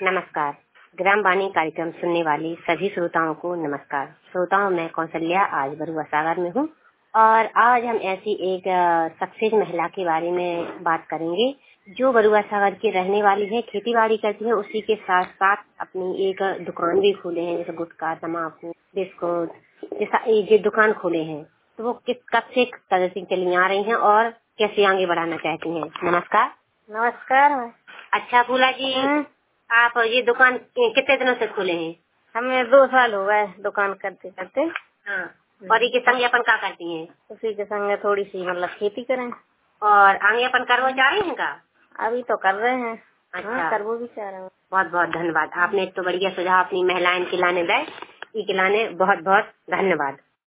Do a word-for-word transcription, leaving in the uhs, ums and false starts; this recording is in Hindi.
नमस्कार। ग्राम वाणी कार्यक्रम सुनने वाली सभी श्रोताओं को नमस्कार। श्रोताओं, मैं कौशल्या आज बरुआ सागर में हूँ और आज हम ऐसी एक सक्सेस महिला के बारे में बात करेंगे जो बरुआ सागर की रहने वाली है, खेती बाड़ी करती है, उसी के साथ साथ अपनी एक दुकान भी खोले हैं, जैसे गुटखा, तम्बाकू, बिस्कुट, जैसा ये दुकान खोले हैं। तो वो किस कब से कदर से चली आ रही हैं और कैसे आगे बढ़ाना चाहती हैं। नमस्कार। नमस्कार। अच्छा फूला जी, आप ये दुकान कितने दिनों से खोले हैं? हमें दो साल हो गए दुकान करते करते। हाँ। और ये संग अपन क्या करती हैं? उसी के संग थोड़ी सी मतलब खेती करें। और आगे अपन करवा चाह रही हैं का? अभी तो कर रहे हैं। अच्छा। हाँ, करवो भी चाह रहे हैं। बहुत बहुत धन्यवाद, आपने एक तो बढ़िया सुझाव अपनी महिलाएं खिलाने दे, ये खिलाने बहुत बहुत धन्यवाद।